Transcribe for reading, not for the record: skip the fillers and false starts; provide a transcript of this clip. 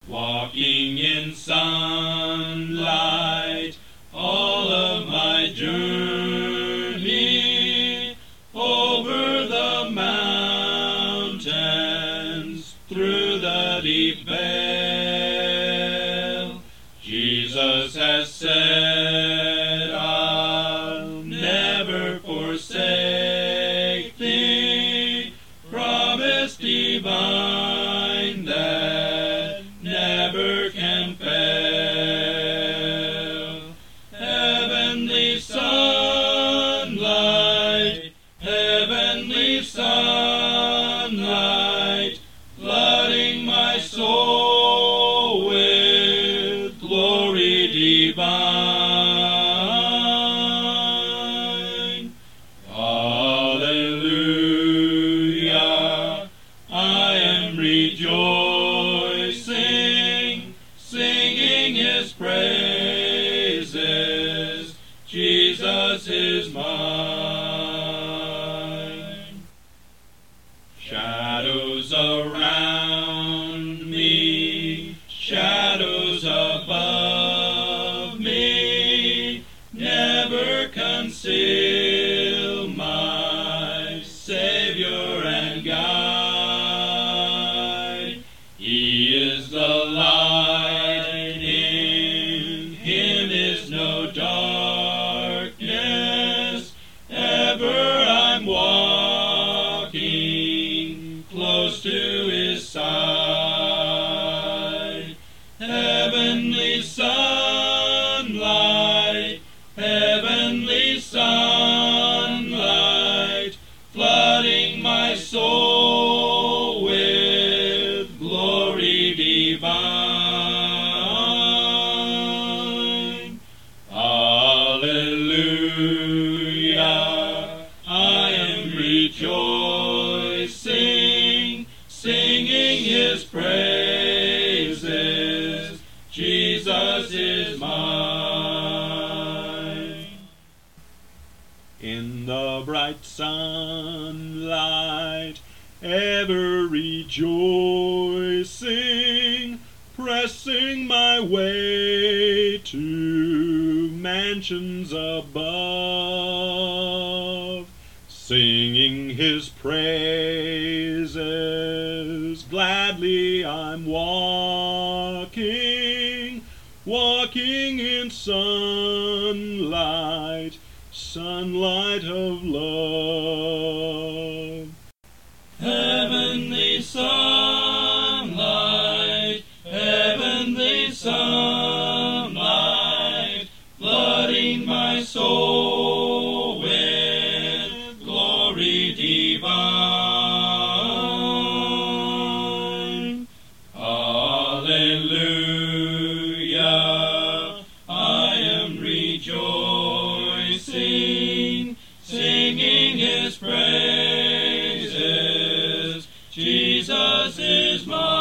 walking in sunlight all of my journey, over the mountains, through the deep vale. Jesus has said, I'll never forsake thee, promise divine that never can fail. Heavenly sunlight, flooding my soul with glory divine. Hallelujah, I am rejoicing, singing His praises. Jesus is mine. Shadows around me, shadows above me, never conceal my Savior and guide. He is the light, in Him is no darkness. Ever I'm walking close to His side. Heavenly sunlight, flooding my soul with glory divine. Hallelujah, I am rejoicing, singing His praises. Jesus is mine. In the bright sunlight, ever rejoicing, pressing my way to mansions above, singing His praises, gladly I'm walking in sunlight of love. Heavenly sunlight, flooding my soul with glory divine. Hallelujah, I am rejoicing, singing His praises. Jesus is mine.